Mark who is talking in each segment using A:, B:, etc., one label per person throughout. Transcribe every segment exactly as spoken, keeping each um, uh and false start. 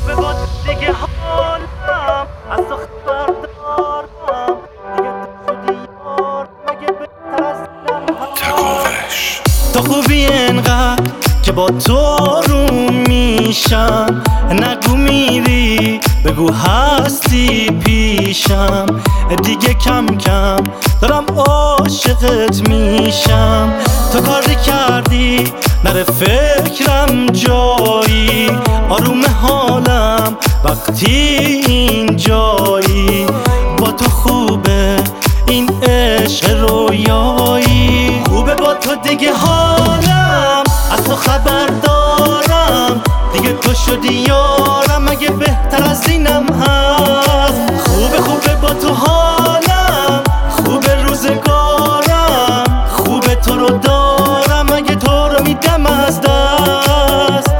A: خوبه با دیگه حالم از تو خبر دارم دیگه تو شدی یار مگه بهتر از
B: تکاوش
A: تو خوبی انقدر که با تو آروم میشم نگو میری بگو هستی پیشم دیگه کم کم دارم عاشقت میشم تو کاری کردی نره فکرم جایی آروم حالم وقتی این جایی با تو خوبه این عشق رویایی خوبه با تو دیگه حالم از تو خبر دارم دیگه تو شدی یارم مگه بهتر از اینم هست خوبه خوبه با تو حالم خوبه روزگارم خوبه تو رو دارم مگه تو رو میدم از دست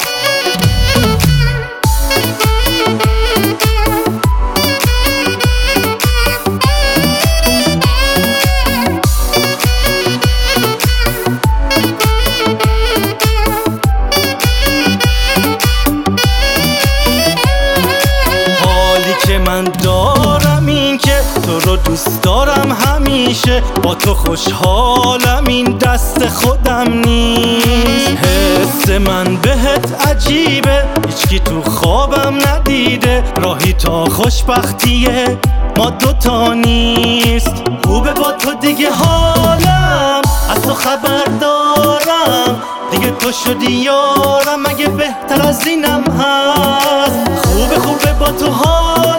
A: من دارم این که تو رو دوست دارم همیشه با تو خوشحالم این دست خودم نیست حس من بهت عجیبه هیچکی تو خوابم ندیده راهی تا خوشبختیه ما دوتا نیست خوبه با تو دیگه حالم از تو خبر دارم دیگه تو شدی یارم مگه بهتر از اینم هست خوبه خوبه با تو حالم